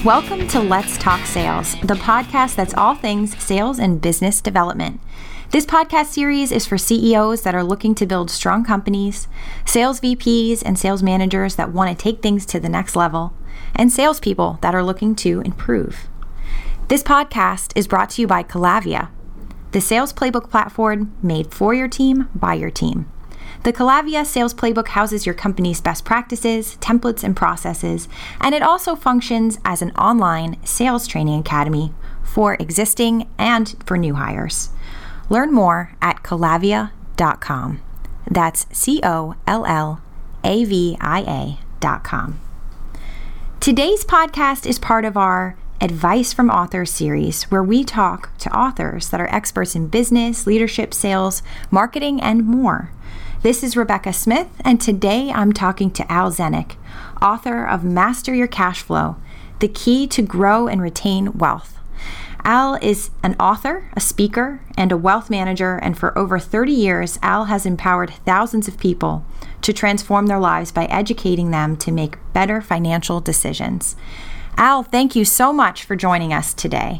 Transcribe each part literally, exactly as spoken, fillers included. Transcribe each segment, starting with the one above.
Welcome to Let's Talk Sales, the podcast that's all things sales and business development. This podcast series is for C E Os that are looking to build strong companies, sales V Ps and sales managers that want to take things to the next level, and salespeople that are looking to improve. This podcast is brought to you by Calavia, the sales playbook platform made for your team by your team. The Calavia Sales Playbook houses your company's best practices, templates, and processes, and it also functions as an online sales training academy for existing and for new hires. Learn more at calavia dot com. That's C O L L A V I A dot com. Today's podcast is part of our Advice from Authors series, where we talk to authors that are experts in business, leadership, sales, marketing, and more. This is Rebecca Smith, and today I'm talking to Al Zenik, author of Master Your Cash Flow, The Key to Grow and Retain Wealth. Al is an author, a speaker, and a wealth manager, and for over thirty years, Al has empowered thousands of people to transform their lives by educating them to make better financial decisions. Al, thank you so much for joining us today.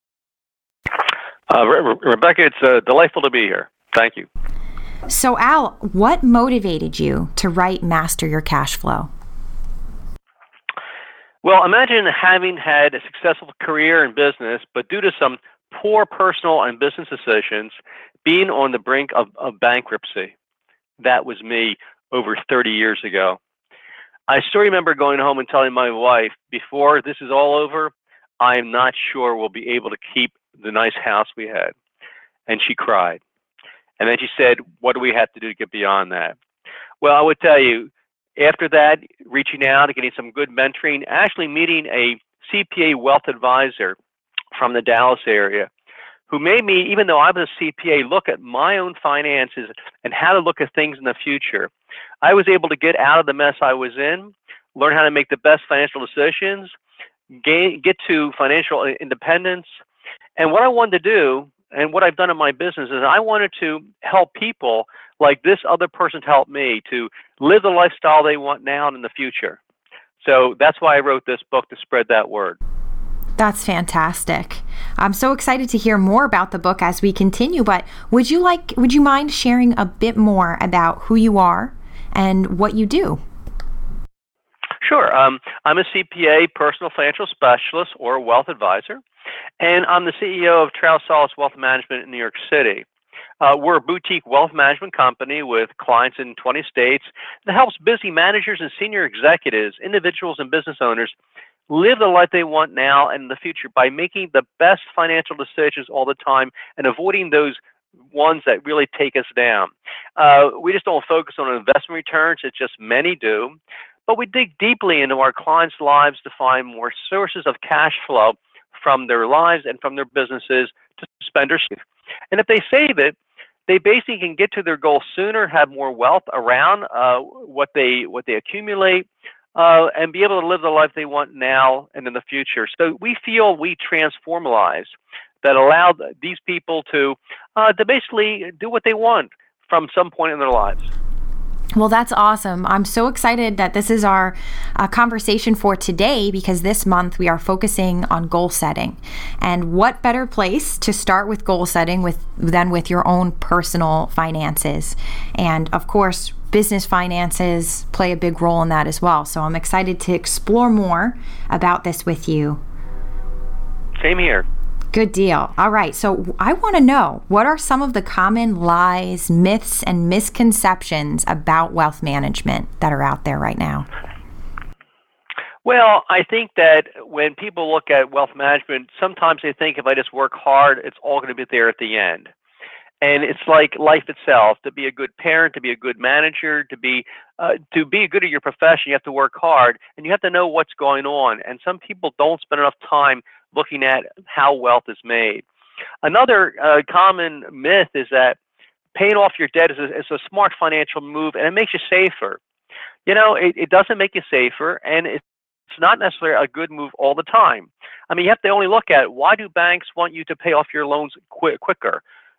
Uh, Re- Rebecca, it's uh, delightful to be here. Thank you. So Al, what motivated you to write Master Your Cash Flow? Well, imagine having had a successful career in business, but due to some poor personal and business decisions, being on the brink of, of bankruptcy. That was me over thirty years ago. I still remember going home and telling my wife, before this is all over, I am not sure we'll be able to keep the nice house we had. And she cried. And then she said, what do we have to do to get beyond that? Well, I would tell you, after that, reaching out, getting some good mentoring, actually meeting a C P A wealth advisor from the Dallas area who made me, even though I was a C P A, look at my own finances and how to look at things in the future. I was able to get out of the mess I was in, learn how to make the best financial decisions, gain, get to financial independence. And what I wanted to do, and what I've done in my business, is I wanted to help people like this other person to help me to live the lifestyle they want now and in the future. So that's why I wrote this book, to spread that word. That's fantastic. I'm so excited to hear more about the book as we continue, but would you like, would you mind sharing a bit more about who you are and what you do? Sure. Um, I'm a C P A, personal financial specialist, or wealth advisor, and I'm the C E O of Trail Solace Wealth Management in New York City. Uh, we're a boutique wealth management company with clients in twenty states that helps busy managers and senior executives, individuals and business owners live the life they want now and in the future by making the best financial decisions all the time and avoiding those ones that really take us down. Uh, we just don't focus on investment returns, it's just many do, but we dig deeply into our clients' lives to find more sources of cash flow from their lives and from their businesses to spend or save. And if they save it, they basically can get to their goal sooner, have more wealth around uh, what they what they accumulate, uh, and be able to live the life they want now and in the future. So we feel we transform lives that allow these people to uh, to basically do what they want from some point in their lives. Well, that's awesome. I'm so excited that this is our uh, conversation for today, because this month we are focusing on goal setting. And what better place to start with goal setting with than with your own personal finances? And of course, business finances play a big role in that as well. So I'm excited to explore more about this with you. Same here. Good deal. All right. So I want to know, what are some of the common lies, myths, and misconceptions about wealth management that are out there right now? Well, I think that when people look at wealth management, sometimes they think if I just work hard, it's all going to be there at the end. And it's like life itself. To be a good parent, to be a good manager, to be uh, to be good at your profession, you have to work hard, and you have to know what's going on. And some people don't spend enough time looking at how wealth is made. Another uh, common myth is that paying off your debt is a, is a smart financial move, and it makes you safer. You know, it, it doesn't make you safer, and it's not necessarily a good move all the time. I mean, you have to only look at, why do banks want you to pay off your loans qu- quicker?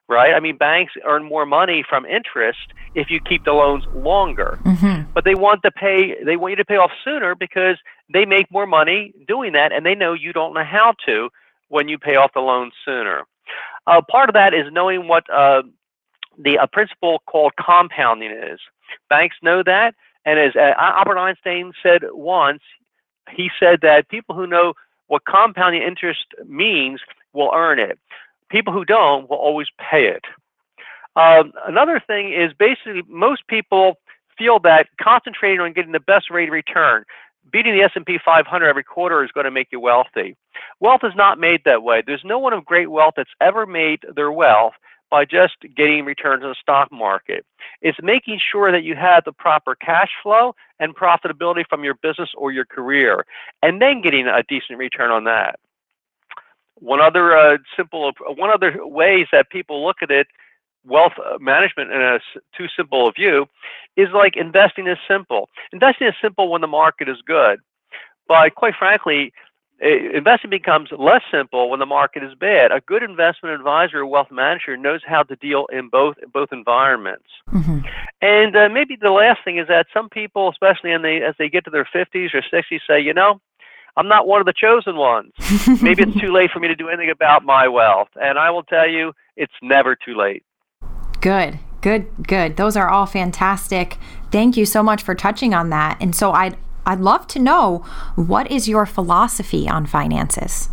right? I mean, banks earn more money from interest if you keep the loans longer. Mm-hmm. But they want to pay, they want you to pay off sooner because they make more money doing that, and they know you don't know how to when you pay off the loans sooner. Uh, part of that is knowing what uh, the a principle called compounding is. Banks know that, and as uh, Albert Einstein said once, he said that people who know what compounding interest means will earn it. People who don't will always pay it. Um, another thing is basically most people feel that concentrating on getting the best rate of return, beating the S and P five hundred every quarter is going to make you wealthy. Wealth is not made that way. There's no one of great wealth that's ever made their wealth by just getting returns in the stock market. It's making sure that you have the proper cash flow and profitability from your business or your career, and then getting a decent return on that. One other uh, simple, one other ways that people look at it, wealth management in a too simple a view, is like investing is simple. Investing is simple when the market is good, but quite frankly, investing becomes less simple when the market is bad. A good investment advisor or wealth manager knows how to deal in both both environments. Mm-hmm. And uh, maybe the last thing is that some people, especially in the, as they get to their fifties or sixties, say, you know, I'm not one of the chosen ones. Maybe it's too late for me to do anything about my wealth. And I will tell you, it's never too late. Good, good, good. Those are all fantastic. Thank you so much for touching on that. And so I'd, I'd love to know, what is your philosophy on finances?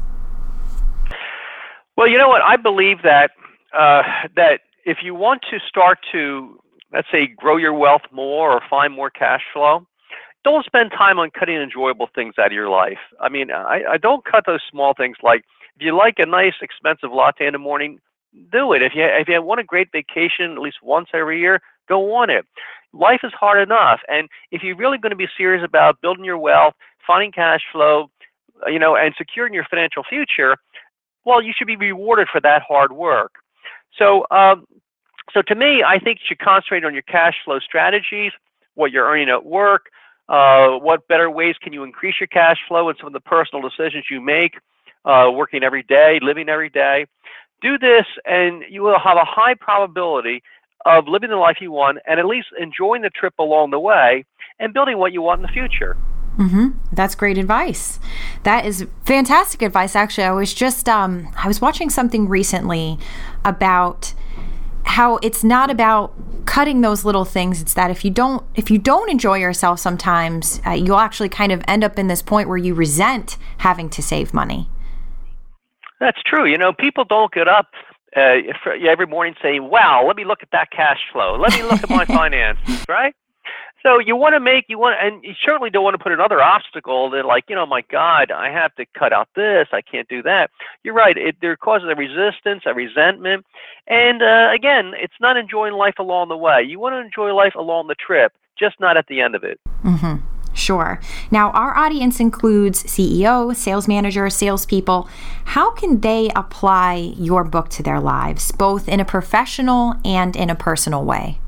Well, you know what? I believe that uh, that if you want to start to, let's say, grow your wealth more or find more cash flow, don't spend time on cutting enjoyable things out of your life. I mean, I, I don't cut those small things. Like, if you like a nice, expensive latte in the morning, do it. If you if you want a great vacation at least once every year, go on it. Life is hard enough, and if you're really going to be serious about building your wealth, finding cash flow, you know, and securing your financial future, well, you should be rewarded for that hard work. So, um, so to me, I think you should concentrate on your cash flow strategies, what you're earning at work. Uh, what better ways can you increase your cash flow and some of the personal decisions you make, uh, working every day, living every day. Do this, and you will have a high probability of living the life you want and at least enjoying the trip along the way and building what you want in the future. Mm-hmm. That's great advice. That is fantastic advice. Actually, I was just, um, I was watching something recently about how it's not about cutting those little things. It's that if you don't, if you don't enjoy yourself sometimes, uh, you'll actually kind of end up in this point where you resent having to save money. That's true. You know, people don't get up uh, every morning saying, wow, let me look at that cash flow. Let me look at my finances, right? So you want to make, you want, and you certainly don't want to put another obstacle that, like, you know, my God, I have to cut out this, I can't do that. You're right. It there causes a resistance, a resentment. And uh, again, it's not enjoying life along the way. You want to enjoy life along the trip, just not at the end of it. Mm-hmm. Sure. Now, our audience includes C E Os, sales managers, salespeople. How can they apply your book to their lives, both in a professional and in a personal way?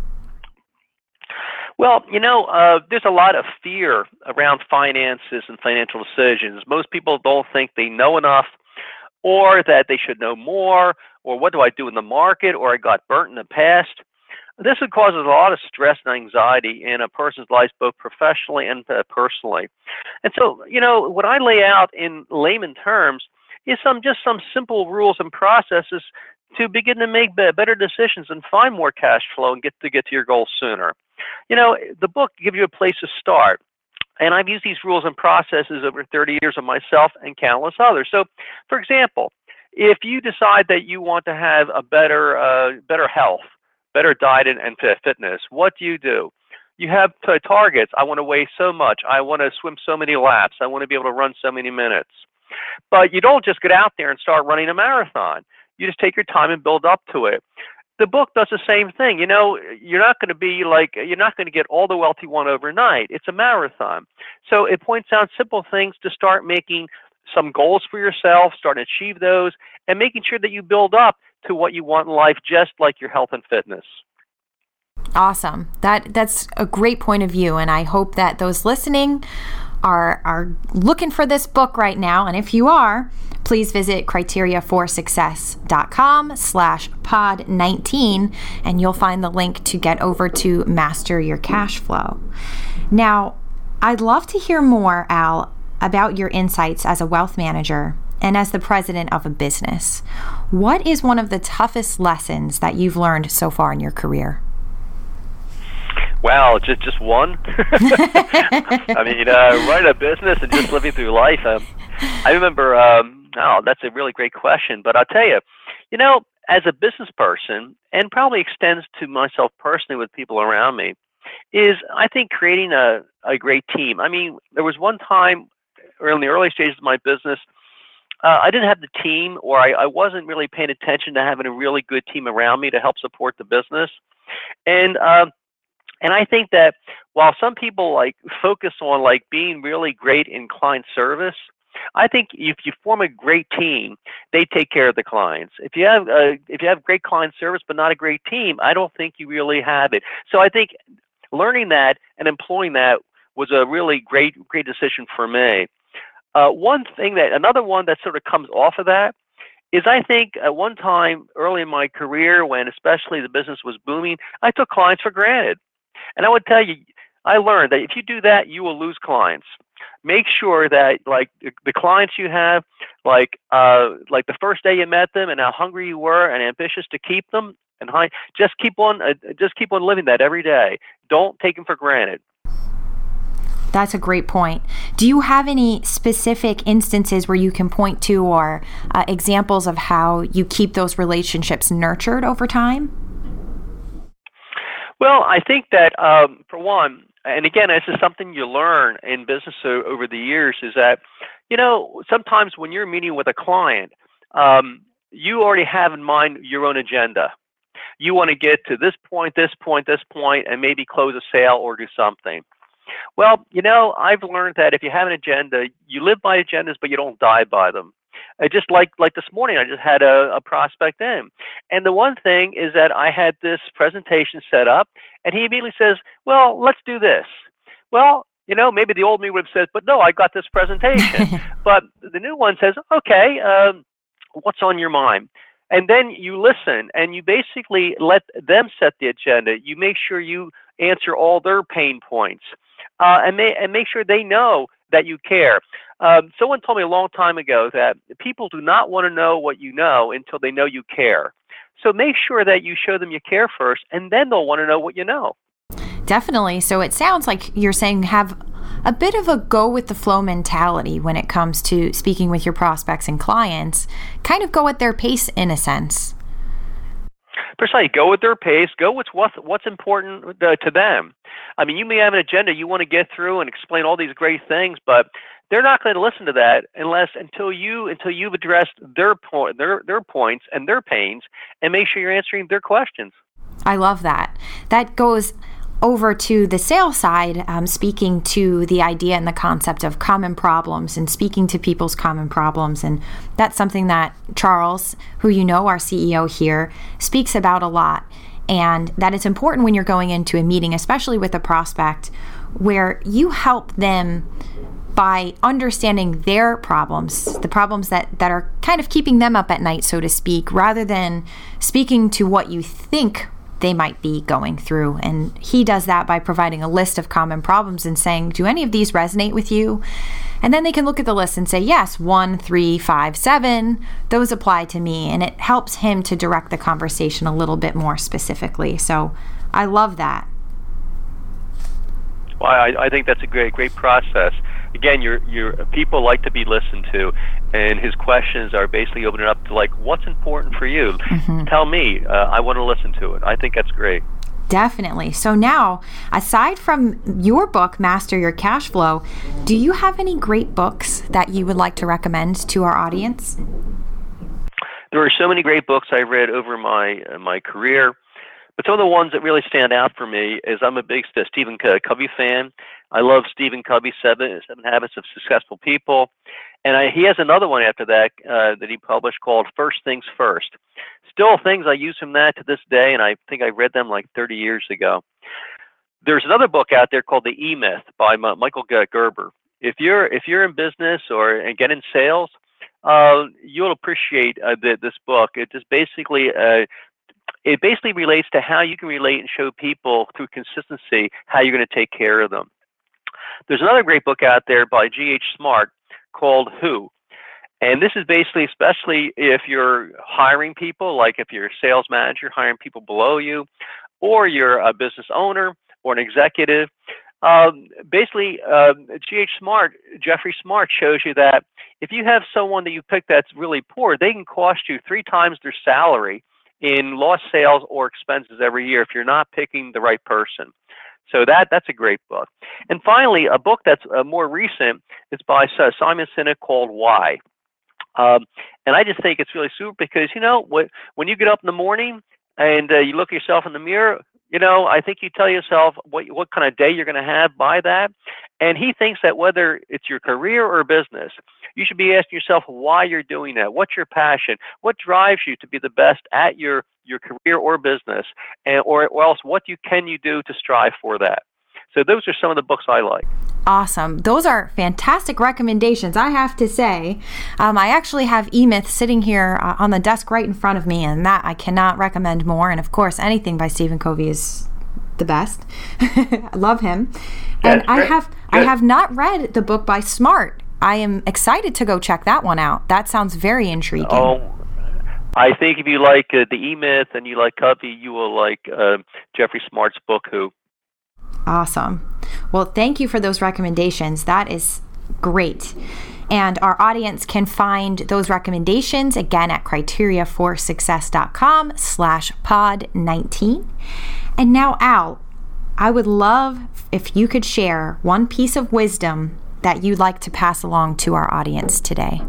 Well, you know, uh, there's a lot of fear around finances and financial decisions. Most people don't think they know enough, or that they should know more, or what do I do in the market, or I got burnt in the past. This causes a lot of stress and anxiety in a person's life, both professionally and uh, personally. And so, you know, what I lay out in layman terms is some just some simple rules and processes to begin to make better decisions and find more cash flow and get to get to your goals sooner. You know, the book gives you a place to start. And I've used these rules and processes over thirty years of myself and countless others. So, for example, if you decide that you want to have a better, uh, better health, better diet and, and fitness, what do you do? You have uh, targets. I want to weigh so much. I want to swim so many laps. I want to be able to run so many minutes. But you don't just get out there and start running a marathon. You just take your time and build up to it. The book does the same thing. You know, you're not going to be like, you're not going to get all the wealth you want overnight. It's a marathon. So it points out simple things to start making some goals for yourself, start to achieve those, and making sure that you build up to what you want in life, just like your health and fitness. Awesome. That that's a great point of view, and I hope that those listening are, are looking for this book right now, and if you are, please visit criteria for success dot com slash pod nineteen, and you'll find the link to get over to Master Your Cash Flow. Now, I'd love to hear more, Al, about your insights as a wealth manager and as the president of a business. What is one of the toughest lessons that you've learned so far in your career? Wow, just just one? I mean, uh, running a business and just living through life. Um, I remember, um, oh, that's a really great question. But I'll tell you, you know, as a business person, and probably extends to myself personally with people around me, is I think creating a, a great team. I mean, there was one time in the early stages of my business, uh, I didn't have the team, or I, I wasn't really paying attention to having a really good team around me to help support the business. And um, and I think that while some people like focus on like being really great in client service, I think if you form a great team, they take care of the clients. If you have uh, if you have great client service but not a great team, I don't think you really have it. So I think learning that and employing that was a really great great decision for me. Uh, one thing that another one that sort of comes off of that is I think at one time early in my career, when especially the business was booming, I took clients for granted. And I would tell you, I learned that if you do that, you will lose clients. Make sure that like the clients you have, like uh, like the first day you met them and how hungry you were and ambitious to keep them, and high, just keep on uh, just keep on living that every day. Don't take them for granted. That's a great point. Do you have any specific instances where you can point to, or uh, examples of how you keep those relationships nurtured over time? Well, I think that um, for one, and again, this is something you learn in business over the years, is that, you know, sometimes when you're meeting with a client, um, you already have in mind your own agenda. You want to get to this point, this point, this point, and maybe close a sale or do something. Well, you know, I've learned that if you have an agenda, you live by agendas, but you don't die by them. Uh, just like like this morning, I just had a, a prospect in. And the one thing is that I had this presentation set up, and he immediately says, well, let's do this. Well, you know, maybe the old me would have said, but no, I got this presentation. But the new one says, okay, um, what's on your mind? And then you listen, and you basically let them set the agenda. You make sure you answer all their pain points, uh, and, they, and make sure they know that you care. Um, someone told me a long time ago that people do not want to know what you know until they know you care. So make sure that you show them you care first, and then they'll want to know what you know. Definitely. So it sounds like you're saying have a bit of a go with the flow mentality when it comes to speaking with your prospects and clients. Kind of go at their pace in a sense. Precisely. Go with their pace. Go with what's, what's important uh, to them. I mean, you may have an agenda you want to get through and explain all these great things, but they're not going to listen to that unless until you until you've addressed their point, their their points and their pains, and make sure you're answering their questions. I love that. That goes over to the sales side, um, speaking to the idea and the concept of common problems and speaking to people's common problems. And that's something that Charles, who you know, our C E O here, speaks about a lot. And that it's important when you're going into a meeting, especially with a prospect, where you help them by understanding their problems, the problems that, that are kind of keeping them up at night, so to speak, rather than speaking to what you think they might be going through. And he does that by providing a list of common problems and saying, do any of these resonate with you? And then they can look at the list and say, yes, one, three, five, seven, those apply to me. And it helps him to direct the conversation a little bit more specifically. So I love that. Well, I, I think that's a great, great process. Again, your your people like to be listened to, and his questions are basically opening up to like, what's important for you? Mm-hmm. Tell me. Uh, I want to listen to it. I think that's great. Definitely. So now, aside from your book, Master Your Cash Flow, do you have any great books that you would like to recommend to our audience? There are so many great books I've read over my uh, my career. But some of the ones that really stand out for me is I'm a big Stephen Covey fan. I love Stephen Covey's Seven, Seven Habits of Successful People. And I, he has another one after that uh, that he published called First Things First. Still things I use from that to this day, and I think I read them like thirty years ago. There's another book out there called The E-Myth by M- Michael Gerber. if you're if you're in business or and get in sales, uh, you'll appreciate uh, the, this book. It just basically uh, it basically relates to how you can relate and show people through consistency how you're going to take care of them. There's another great book out there by G H Smart called Who. And this is basically, especially if you're hiring people, like if you're a sales manager hiring people below you, or you're a business owner or an executive. Um, basically, uh, G H Smart, Jeffrey Smart shows you that if you have someone that you pick that's really poor, they can cost you three times their salary in lost sales or expenses every year if you're not picking the right person. So that that's a great book. And finally, a book that's uh, more recent is by uh, Simon Sinek called Why. Um, and I just think it's really super because, you know, what, when you get up in the morning and uh, you look at yourself in the mirror, you know, I think you tell yourself what what kind of day you're going to have by that. And he thinks that whether it's your career or business, you should be asking yourself why you're doing that. What's your passion? What drives you to be the best at your, your career or business? And, or, or else what you can you do to strive for that? So those are some of the books I like. Awesome. Those are fantastic recommendations, I have to say. Um, I actually have eMyth sitting here uh, on the desk right in front of me, and that I cannot recommend more. And of course, anything by Stephen Covey is the best. I love him. And I have I have not read the book by Smart. I am excited to go check that one out. That sounds very intriguing. Oh, I think if you like uh, the eMyth and you like Covey, you will like uh, Jeffrey Smart's book, Who. Awesome. Well, thank you for those recommendations. That is great. And our audience can find those recommendations again at criteriaforsuccess.com slash pod 19. And now, Al, I would love if you could share one piece of wisdom that you'd like to pass along to our audience today.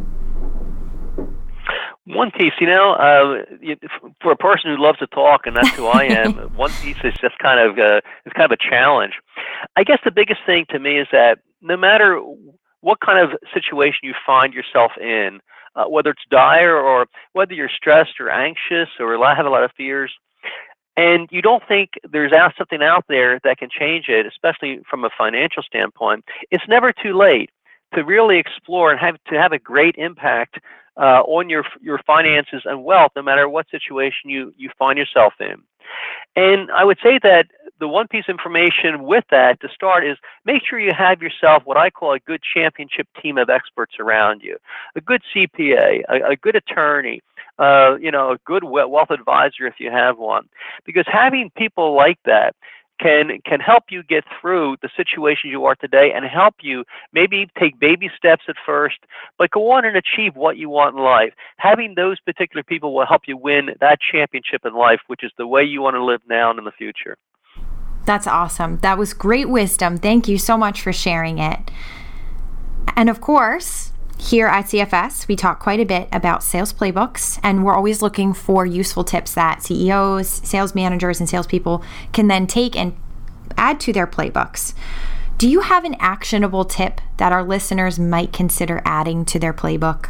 One piece, you know, uh, for a person who loves to talk, and that's who I am, one piece is just kind of uh, it's kind of a challenge. I guess the biggest thing to me is that no matter what kind of situation you find yourself in, uh, whether it's dire or whether you're stressed or anxious or have a lot of fears, and you don't think there's out something out there that can change it, especially from a financial standpoint, it's never too late to really explore and have to have a great impact uh, on your your finances and wealth, no matter what situation you, you find yourself in. And I would say that the one piece of information with that to start is make sure you have yourself what I call a good championship team of experts around you, a good C P A, a, a good attorney, uh, you know, a good wealth advisor if you have one, because having people like that can can help you get through the situation you are today and help you maybe take baby steps at first, but go on and achieve what you want in life. Having those particular people will help you win that championship in life, which is the way you want to live now and in the future. That's awesome. That was great wisdom. Thank you so much for sharing it. And of course, here at C F S, we talk quite a bit about sales playbooks, and we're always looking for useful tips that C E Os, sales managers, and salespeople can then take and add to their playbooks. Do you have an actionable tip that our listeners might consider adding to their playbook?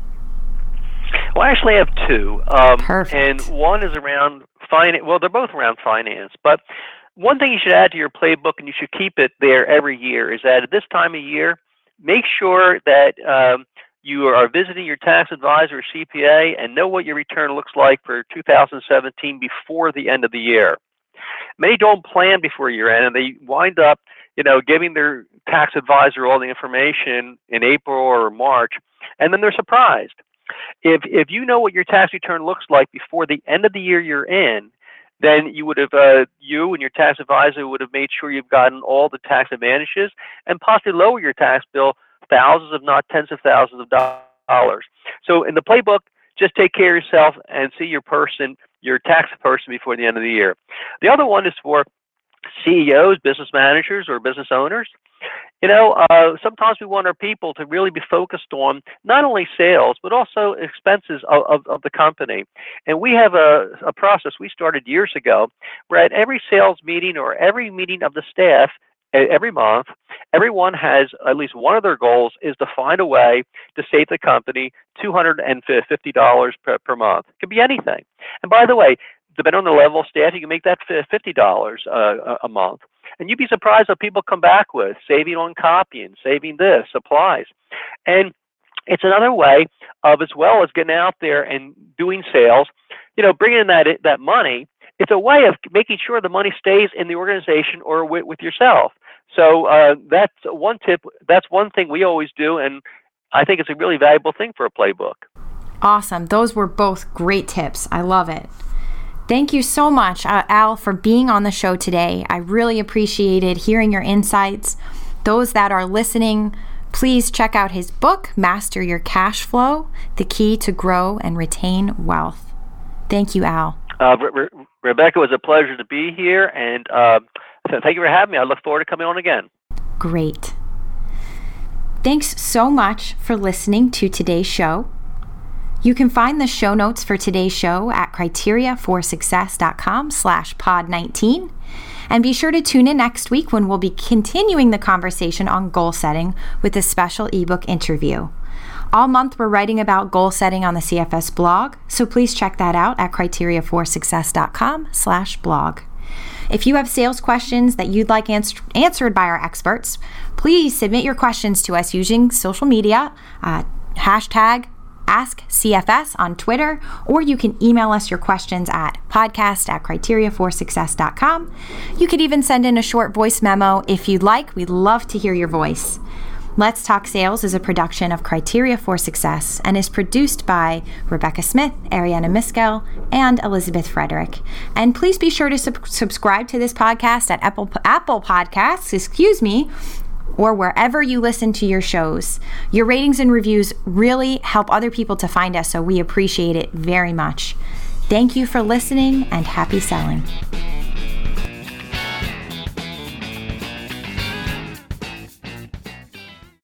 Well, I actually have two. Um, Perfect. And one is around finance. Well, they're both around finance, but one thing you should add to your playbook, and you should keep it there every year, is that at this time of year, make sure that um, you are visiting your tax advisor or C P A and know what your return looks like for two thousand seventeen before the end of the year. Many don't plan before year end, and they wind up, you know, giving their tax advisor all the information in April or March, and then they're surprised. If if you know what your tax return looks like before the end of the year you're in, then you would have, uh, you and your tax advisor would have made sure you've gotten all the tax advantages and possibly lower your tax bill thousands, if not tens of thousands of dollars. So in the playbook, just take care of yourself and see your person, your tax person before the end of the year. The other one is for C E Os, business managers, or business owners. You know, uh, sometimes we want our people to really be focused on not only sales, but also expenses of, of, of the company. And we have a, a process we started years ago where at every sales meeting or every meeting of the staff, every month, everyone has at least one of their goals is to find a way to save the company two hundred fifty dollars per, per month. It could be anything. And by the way, depending on the level of staff, you can make that fifty dollars uh, a month. And you'd be surprised what people come back with, saving on copying, saving this, supplies. And it's another way of, as well as getting out there and doing sales, you know, bringing in that that money. It's a way of making sure the money stays in the organization or with, with yourself. So uh, that's one tip. That's one thing we always do, and I think it's a really valuable thing for a playbook. Awesome. Those were both great tips. I love it. Thank you so much, uh, Al, for being on the show today. I really appreciated hearing your insights. Those that are listening, please check out his book, Master Your Cash Flow, The Key to Grow and Retain Wealth. Thank you, Al. Uh, Re- Re- Rebecca, it was a pleasure to be here, and uh, thank you for having me. I look forward to coming on again. Great. Thanks so much for listening to today's show. You can find the show notes for today's show at criteriaforsuccess.com slash pod 19. And be sure to tune in next week when we'll be continuing the conversation on goal setting with a special ebook interview. All month, we're writing about goal setting on the C F S blog, so please check that out at criteriaforsuccess.com slash blog. If you have sales questions that you'd like ans- answered by our experts, please submit your questions to us using social media, uh, hashtag Ask C F S on Twitter, or you can email us your questions at podcast at criteriaforsuccess.com. You could even send in a short voice memo if you'd like. We'd love to hear your voice. Let's Talk Sales is a production of Criteria for Success and is produced by Rebecca Smith, Ariana Miskell, and Elizabeth Frederick. And please be sure to sub- subscribe to this podcast at Apple, Apple Podcasts, excuse me, or wherever you listen to your shows. Your ratings and reviews really help other people to find us, so we appreciate it very much. Thank you for listening, and happy selling.